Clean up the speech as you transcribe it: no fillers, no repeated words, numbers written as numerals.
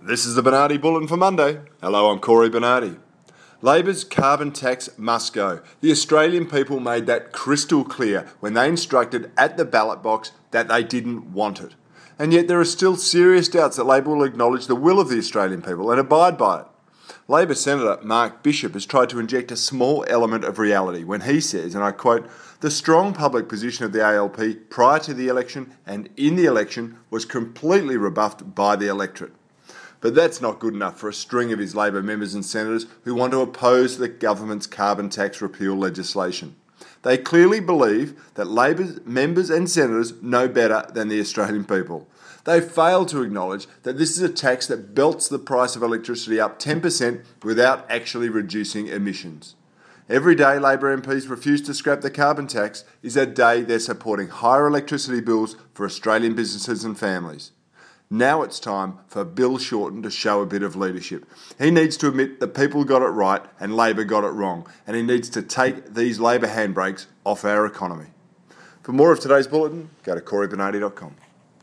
This is the Bernardi Bulletin for Monday. Hello, I'm Corey Bernardi. Labor's carbon tax must go. The Australian people made that crystal clear when they instructed at the ballot box that they didn't want it. And yet there are still serious doubts that Labor will acknowledge the will of the Australian people and abide by it. Labor Senator Mark Bishop has tried to inject a small element of reality when he says, and I quote, "The strong public position of the ALP prior to the election and in the election was completely rebuffed by the electorate." But that's not good enough for a string of his Labor members and senators who want to oppose the government's carbon tax repeal legislation. They clearly believe that Labor members and senators know better than the Australian people. They fail to acknowledge that this is a tax that belts the price of electricity up 10% without actually reducing emissions. Every day Labor MPs refuse to scrap the carbon tax is a day they're supporting higher electricity bills for Australian businesses and families. Now it's time for Bill Shorten to show a bit of leadership. He needs to admit that people got it right and Labor got it wrong, and he needs to take these Labor handbrakes off our economy. For more of today's bulletin, go to CoreyBernardi.com.